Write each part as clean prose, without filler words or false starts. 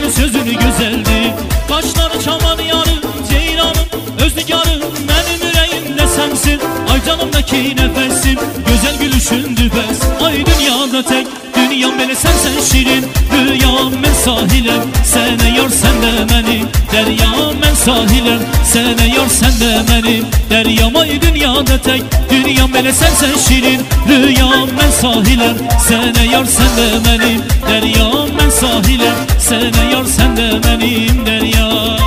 senin sözünü güzeldi. Kaşları çaman yarı ceylanım, özlükarım benim yüreğimde sensin. Ay canımdaki nefesim, güzel gülüşün dübes. Ay dünyada tek, dünyam bile sensen şirin. Rüyam ben sahilem, sen yar sen de benim. Deryam ben sahilem, sen yar sen de benim. Deryam ay dünyada tek, dünyam bile sensen şirin. Rüyam ben sahilem, sen yar sen de benim. Deryam ben sahilem, sen yar sen de benim. Deryam.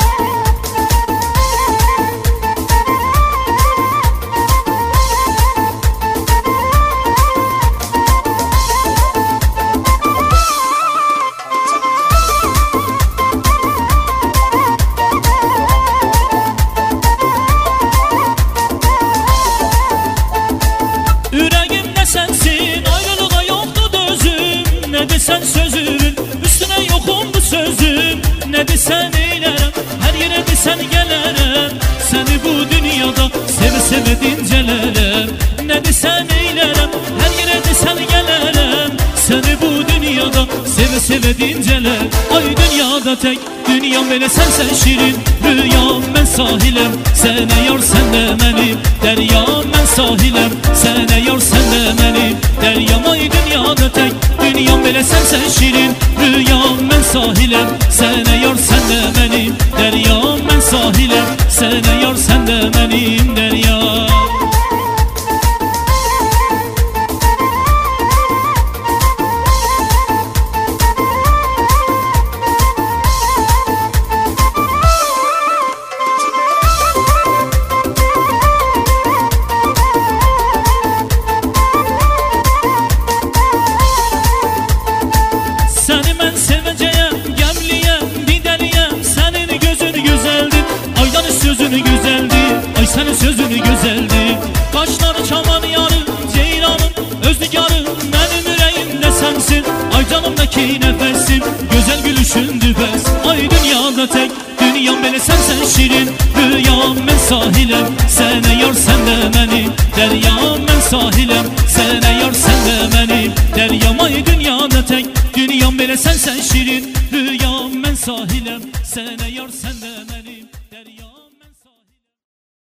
Sensin, ayrılığa yoktu dözüm. Ne desen sözümün üstüne yokum bu sözüm. Ne desen eylerim, her yere desen gelirim. Seni bu dünyada seve seve dincelerem. Ne desen eylerim, her yere desen gelirim. Seni bu dünyada seve seve dinceler. Ay dünyada tek, dünyam böyle sensen şirin. Rüyam ben sahilem, sen yar sen de benim. Deryam ben sahilem, sen yar sen de benim. Deryam ay dünyada tek, dünyam böyle sensen şirin. Rüyam ben sahilem, sen yar sen de benim. Deryam ben sahilem, sen yar sen de benim. Deryam. Sözünü güzeldi, ay senin sözünü güzeldi. Kaşları çaman yarı ceylanım, özlükarım benim yüreğimde sensin. Ay canımdaki nefesim, güzel gülüşün dübes. Ay dünyada tek, dünyam bile sensen şirin. Rüyam ben sahilem, sen yar sen de benim. Deryam ben sahilem, sen yar sen de benim. Deryam ay dünyada tek, dünyam bile sensen şirin. Rüyam ben sahilem, sen yar sen de benim.